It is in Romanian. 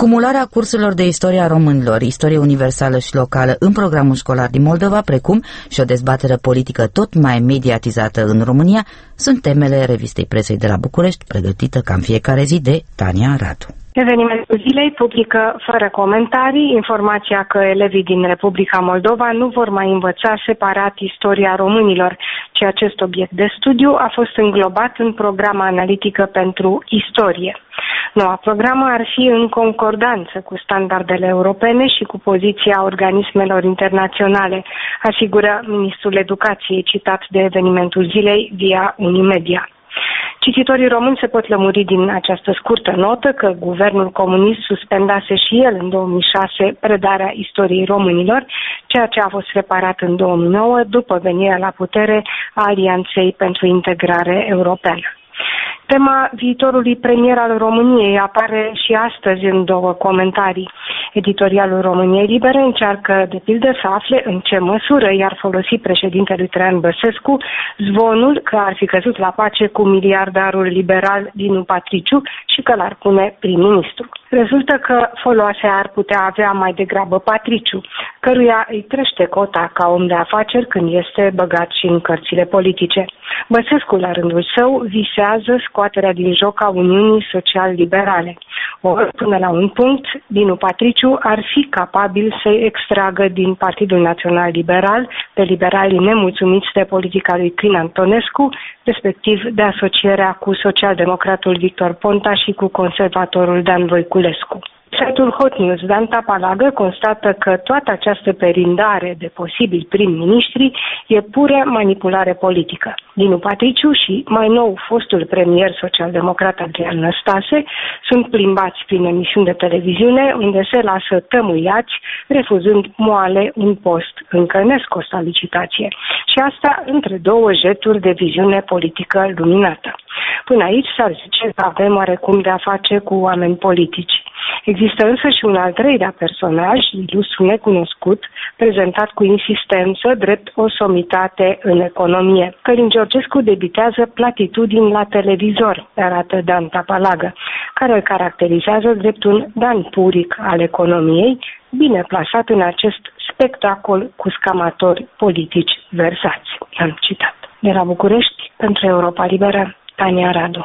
Cumularea cursurilor de istoria românilor, istorie universală și locală în programul școlar din Moldova, precum și o dezbatere politică tot mai mediatizată în România, sunt temele revistei presei de la București, pregătită ca în fiecare zi de Tania Radu. Evenimentul zilei publică fără comentarii informația că elevii din Republica Moldova nu vor mai învăța separat istoria românilor, ci acest obiect de studiu a fost înglobat în programa analitică pentru istorie. Noua programă ar fi în concordanță cu standardele europene și cu poziția organismelor internaționale, asigură ministrul Educației citat de evenimentul zilei via Unimedia. Cititorii români se pot lămuri din această scurtă notă că guvernul comunist suspendase și el în 2006 predarea istoriei românilor, ceea ce a fost reparat în 2009 după venirea la putere a Alianței pentru Integrare Europeană. Tema viitorului premier al României apare și astăzi în două comentarii. Editorialul României Libere încearcă, de pildă, să afle în ce măsură i-ar folosi președintelui Traian Băsescu zvonul că ar fi căzut la pace cu miliardarul liberal Dinu Patriciu și că l-ar pune prim-ministru. Rezultă că foloase ar putea avea mai degrabă Patriciu, căruia îi crește cota ca om de afaceri când este băgat și în cărțile politice. Băsescu, la rândul său, visează scoaterea din joc a Uniunii Social-Liberale. Ori, până la un punct, Dinu Patriciu ar fi capabil să extragă din Partidul Național Liberal pe liberalii nemulțumiți de politica lui Crin Antonescu, respectiv de asocierea cu socialdemocratul Victor Ponta și cu conservatorul Dan Voiculescu. Site-ul Hot News Danta Palagă constată că toată această perindare de posibili prim-ministri e pură manipulare politică. Dinu Patriciu și, mai nou, fostul premier social-democrat Adrian Năstase sunt plimbați prin emisiuni de televiziune unde se lasă tămâiați, refuzând moale un post încă nescos la licitație. Și asta între două jeturi de viziune politică luminată. Până aici s-ar zice că avem oarecum de a face cu oameni politici. Există însă și un al treilea personaj, ilustru necunoscut, prezentat cu insistență drept o somitate în economie. Călin Georgescu debitează platitudini la televizor, arată Dan Tapalagă, care îl caracterizează drept un Dan Puric al economiei, bine plasat în acest spectacol cu scamatori politici versați. Am citat. De la București, pentru Europa Liberă, Tania Radu.